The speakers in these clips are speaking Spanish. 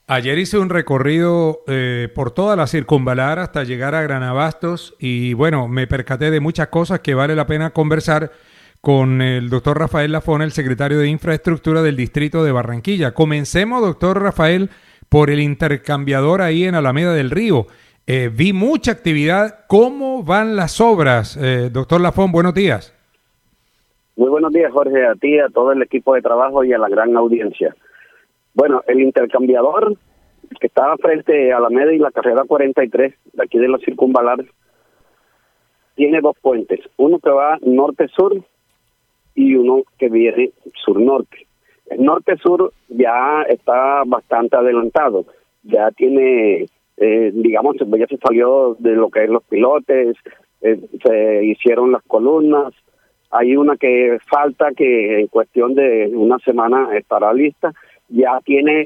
Ayer hice un recorrido por toda la circunvalar hasta llegar a Granabastos y bueno, me percaté de muchas cosas que vale la pena conversar con el doctor Rafael Lafón, el secretario de Infraestructura del Distrito de Barranquilla. Comencemos, doctor Rafael, por el intercambiador ahí en Alameda del Río. Vi mucha actividad. ¿Cómo van las obras? Doctor Lafón, buenos días. Muy buenos días, Jorge, a ti, a todo el equipo de trabajo y a la gran audiencia. Bueno, el intercambiador que está frente a Alameda y la carrera 43, de aquí de la circunvalar, tiene dos puentes, uno que va norte-sur y uno que viene sur-norte. El norte-sur ya está bastante adelantado, ya tiene, digamos, ya se salió de lo que es los pilotes, se hicieron las columnas, hay una que falta que en cuestión de una semana estará lista, ya tiene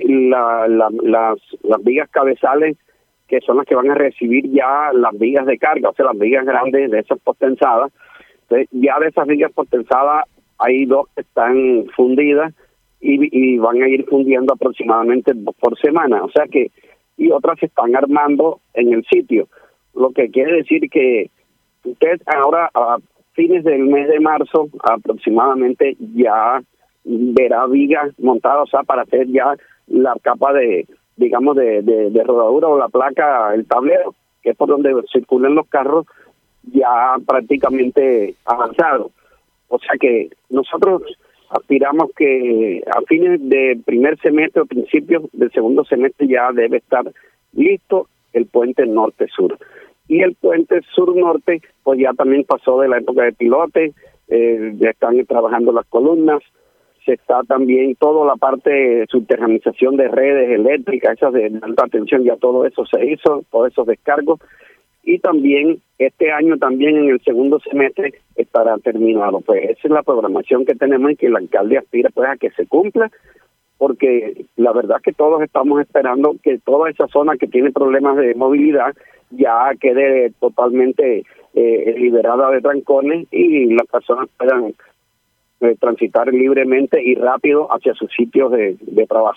las vigas cabezales que son las que van a recibir ya las vigas de carga, o sea, las vigas grandes de esas potenciadas. Entonces, ya de esas vigas potenciadas hay dos que están fundidas y van a ir fundiendo aproximadamente por semana, o sea que, y otras se están armando en el sitio, lo que quiere decir que usted ahora a fines del mes de marzo aproximadamente ya verá vigas montadas, o sea, para hacer ya la capa de, digamos, de rodadura o la placa, el tablero, que es por donde circulan los carros, ya prácticamente avanzado. O sea que nosotros aspiramos que a fines de primer semestre o principios del segundo semestre ya debe estar listo el puente norte-sur. Y el puente sur-norte, pues ya también pasó de la época de pilote, ya están trabajando las columnas, se está también toda la parte de subterranización de redes eléctricas, esas de alta tensión, ya todo eso se hizo, todos esos descargos, y también este año también en el segundo semestre estará terminado. Pues esa es la programación que tenemos y que el alcalde aspira pues a que se cumpla, porque la verdad que todos estamos esperando que toda esa zona que tiene problemas de movilidad ya quede totalmente liberada de trancones y las personas puedan transitar libremente y rápido hacia sus sitios de trabajo.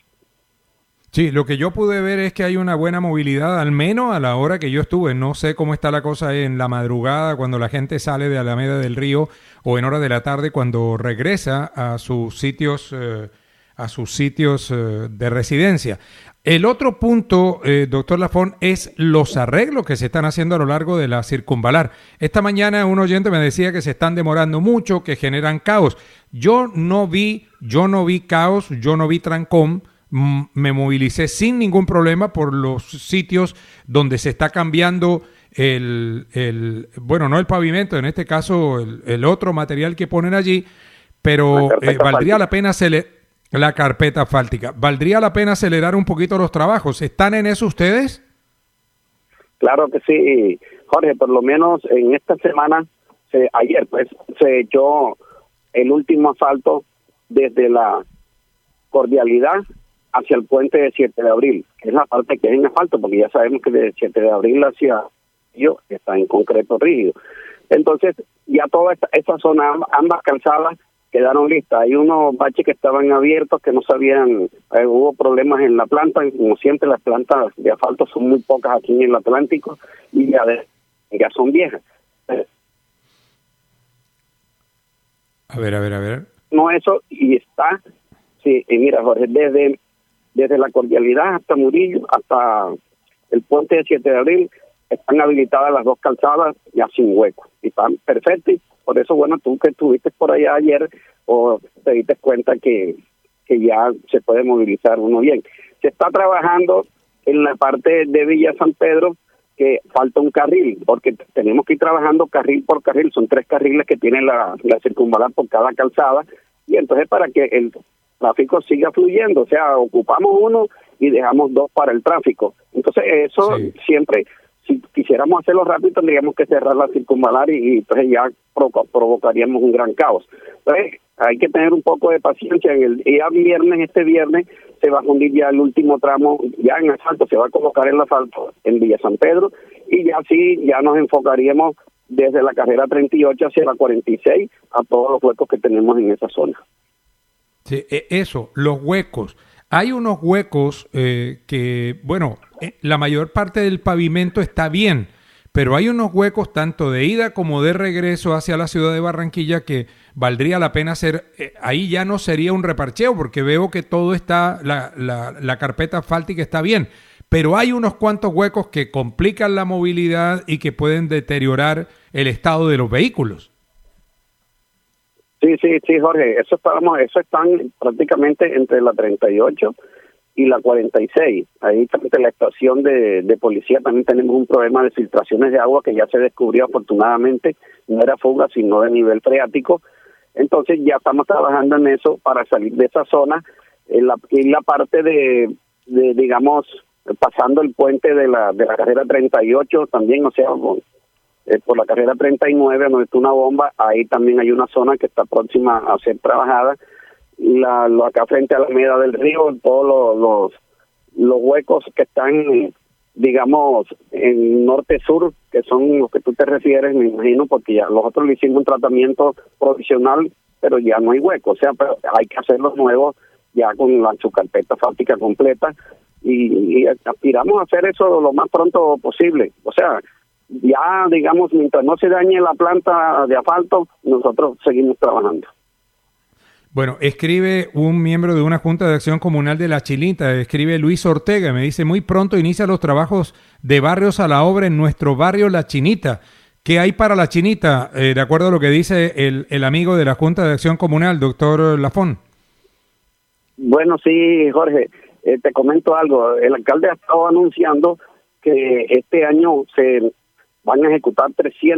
Sí, lo que yo pude ver es que hay una buena movilidad, al menos a la hora que yo estuve. No sé cómo está la cosa en la madrugada, cuando la gente sale de Alameda del Río, o en horas de la tarde cuando regresa a sus sitios de residencia. El otro punto, doctor Lafón, es los arreglos que se están haciendo a lo largo de la circunvalar. Esta mañana un oyente me decía que se están demorando mucho, que generan caos. Yo no vi caos, yo no vi trancón. Me movilicé sin ningún problema por los sitios donde se está cambiando bueno, no el pavimento, en este caso el otro material que ponen allí, pero valdría la pena la carpeta asfáltica. ¿Valdría la pena acelerar un poquito los trabajos? ¿Están en eso ustedes? Claro que sí, Jorge, por lo menos en esta semana, ayer pues se echó el último asfalto desde la Cordialidad hacia el puente de 7 de abril, que es la parte que es en asfalto, porque ya sabemos que de 7 de abril hacia yo está en concreto rígido. Entonces, ya toda esta zona, ambas calzadas, quedaron listas. Hay unos baches que estaban abiertos que no sabían, hubo problemas en la planta, como siempre las plantas de asfalto son muy pocas aquí en el Atlántico y ya son viejas. A ver. No, eso, y está, sí, y mira, Jorge, desde la Cordialidad hasta Murillo, hasta el puente de 7 de abril, están habilitadas las dos calzadas ya sin hueco, y están perfectas. Por eso, bueno, tú que estuviste por allá ayer, o te diste cuenta que ya se puede movilizar uno bien. Se está trabajando en la parte de Villa San Pedro, que falta un carril, porque tenemos que ir trabajando carril por carril, son 3 carriles que tiene la circunvalar por cada calzada, y entonces para que el tráfico siga fluyendo, o sea, ocupamos uno y dejamos 2 para el tráfico. Entonces eso sí. Siempre, si quisiéramos hacerlo rápido, tendríamos que cerrar la circunvalar y entonces ya provocaríamos un gran caos. Entonces hay que tener un poco de paciencia. Este viernes, se va a fundir ya el último tramo, ya en asfalto, se va a colocar el asfalto en Villa San Pedro, y ya sí, ya nos enfocaríamos desde la carrera 38 hacia la 46 a todos los huecos que tenemos en esa zona. Sí, eso, los huecos. Hay unos huecos que, bueno, la mayor parte del pavimento está bien, pero hay unos huecos tanto de ida como de regreso hacia la ciudad de Barranquilla que valdría la pena hacer. Ahí ya no sería un reparcheo porque veo que todo está, la carpeta asfáltica está bien, pero hay unos cuantos huecos que complican la movilidad y que pueden deteriorar el estado de los vehículos. Sí, Jorge, eso están prácticamente entre la 38 y la 46. Ahí frente a la estación de policía también tenemos un problema de filtraciones de agua que ya se descubrió afortunadamente, no era fuga sino de nivel freático. Entonces ya estamos trabajando en eso para salir de esa zona. En la parte de digamos, pasando el puente de la carrera 38 también, o sea, por la carrera 39, donde está una bomba, ahí también hay una zona que está próxima a ser trabajada. Acá frente a la Alameda del Río, todos los huecos que están, digamos, en norte-sur, que son los que tú te refieres, me imagino, porque ya nosotros le hicimos un tratamiento provisional, pero ya no hay hueco, o sea, pero hay que hacer los nuevos ya con su carpeta asfáltica completa, y aspiramos a hacer eso lo más pronto posible, o sea, ya, digamos, mientras no se dañe la planta de asfalto, nosotros seguimos trabajando. Bueno, escribe un miembro de una Junta de Acción Comunal de La Chinita, escribe Luis Ortega, me dice, muy pronto inicia los trabajos de barrios a la obra en nuestro barrio La Chinita. ¿Qué hay para La Chinita? De acuerdo a lo que dice el amigo de la Junta de Acción Comunal, doctor Lafón. Bueno, sí, Jorge, te comento algo. El alcalde ha estado anunciando que este año se van a ejecutar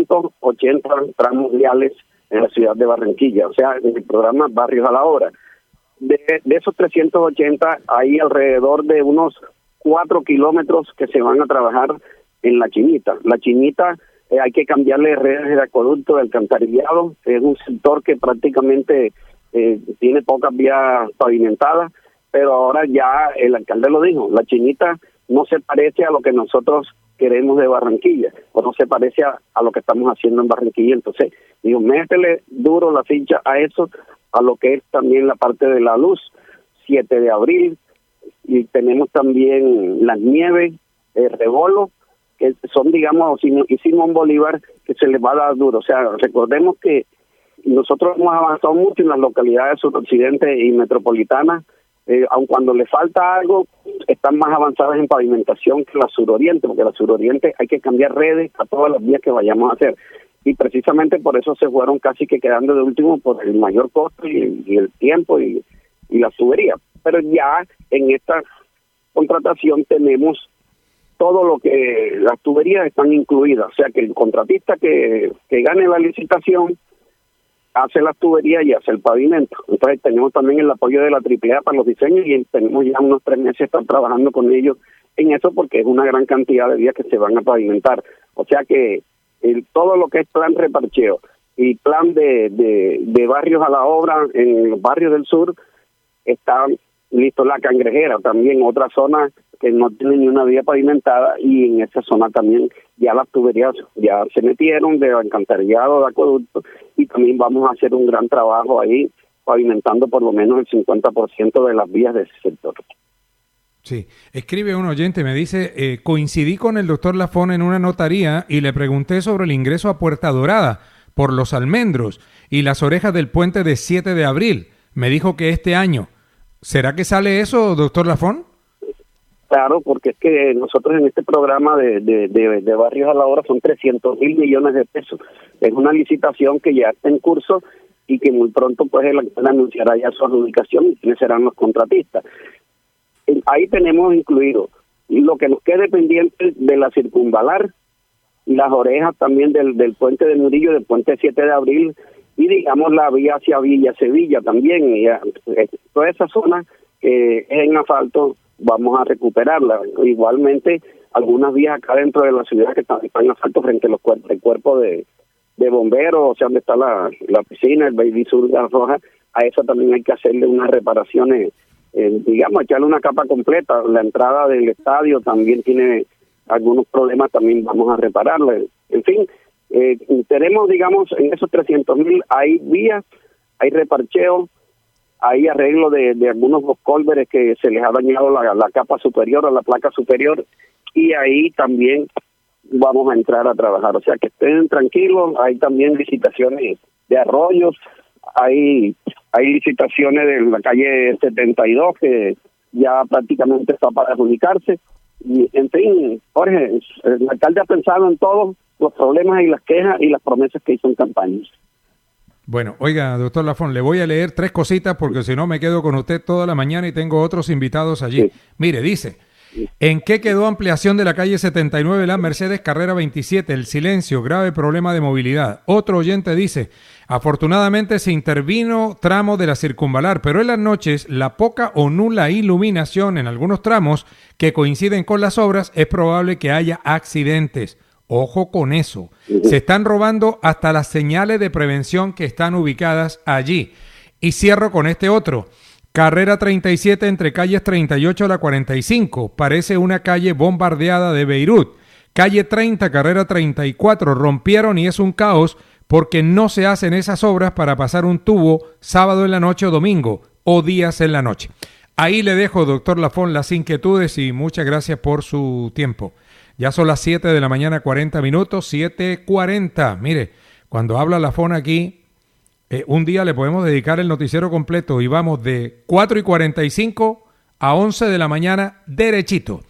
380 tramos viales en la ciudad de Barranquilla, o sea, en el programa Barrios a la Obra. De esos 380 hay alrededor de unos 4 kilómetros que se van a trabajar en La Chinita. La Chinita hay que cambiarle redes de acueducto, de alcantarillado, es un sector que prácticamente tiene pocas vías pavimentadas, pero ahora ya el alcalde lo dijo, La Chinita no se parece a lo que nosotros queremos de Barranquilla, o no se parece a lo que estamos haciendo en Barranquilla. Entonces, digo, métele duro la ficha a eso, a lo que es también la parte de la luz, 7 de abril, y tenemos también Las Nieves, Rebolo, que son, digamos, y Simón Bolívar, que se les va a dar duro. O sea, recordemos que nosotros hemos avanzado mucho en las localidades suroccidente y metropolitanas, aun cuando le falta algo, están más avanzadas en pavimentación que la suroriente, porque la suroriente hay que cambiar redes a todas las vías que vayamos a hacer. Y precisamente por eso se fueron casi que quedando de último por el mayor costo y el tiempo y la tubería. Pero ya en esta contratación tenemos todo lo que las tuberías están incluidas, o sea que el contratista que gane la licitación hace las tuberías y hace el pavimento. Entonces tenemos también el apoyo de la AAA para los diseños y tenemos ya unos 3 meses estar trabajando con ellos en eso porque es una gran cantidad de vías que se van a pavimentar. O sea que todo lo que es plan reparcheo y plan de barrios a la obra en los barrios del sur está listo. La Cangrejera también, otra zona que no tiene ni una vía pavimentada, y en esa zona también ya las tuberías ya se metieron de alcantarillado, de acueducto, y también vamos a hacer un gran trabajo ahí pavimentando por lo menos el 50% de las vías de ese sector. Sí, escribe un oyente, me dice, coincidí con el doctor Lafón en una notaría y le pregunté sobre el ingreso a Puerta Dorada por Los Almendros y las orejas del puente de 7 de abril. Me dijo que este año. ¿Será que sale eso, doctor Lafón? Claro, porque es que nosotros en este programa de Barrios a la Obra son 300,000 millones de pesos. Es una licitación que ya está en curso y que muy pronto pues el alcalde anunciará ya su adjudicación y quiénes serán los contratistas. Ahí tenemos incluido lo que nos quede pendiente de la circunvalar, las orejas también del puente de Murillo, del puente 7 de abril, y digamos la vía hacia Villa Sevilla también. Y toda esa zona que es en asfalto vamos a recuperarla. Igualmente algunas vías acá dentro de la ciudad que están en asfalto frente a el cuerpo de bomberos, o sea, donde está la piscina, el Baby Sur de la Roja, a esa también hay que hacerle unas reparaciones, digamos, echarle una capa completa. La entrada del estadio también tiene algunos problemas, también vamos a repararla. En fin, tenemos, digamos, en esos 300,000 hay vías, hay reparcheo, hay arreglo de algunos cólveres que se les ha dañado la capa superior o la placa superior, y ahí también vamos a entrar a trabajar. O sea, que estén tranquilos. Hay también licitaciones de arroyos, hay licitaciones de la calle 72 que ya prácticamente está para adjudicarse. Y, en fin, Jorge, el alcalde ha pensado en todos los problemas y las quejas y las promesas que hizo en campañas. Bueno, oiga, doctor Lafón, le voy a leer 3 cositas porque si no me quedo con usted toda la mañana y tengo otros invitados allí. Sí. Mire, dice, ¿en qué quedó ampliación de la calle 79 La Mercedes, carrera 27? El silencio, grave problema de movilidad. Otro oyente dice, afortunadamente se intervino tramo de la circunvalar, pero en las noches la poca o nula iluminación en algunos tramos que coinciden con las obras es probable que haya accidentes. Ojo con eso. Se están robando hasta las señales de prevención que están ubicadas allí. Y cierro con este otro. Carrera 37 entre calles 38 a la 45. Parece una calle bombardeada de Beirut. Calle 30, carrera 34. Rompieron y es un caos porque no se hacen esas obras para pasar un tubo sábado en la noche o domingo o días en la noche. Ahí le dejo, doctor Lafón, las inquietudes y muchas gracias por su tiempo. Ya son las 7 de la mañana, 40 minutos, 7:40. Mire, cuando habla Lafón aquí, un día le podemos dedicar el noticiero completo y vamos de 4:45 a 11 de la mañana derechito.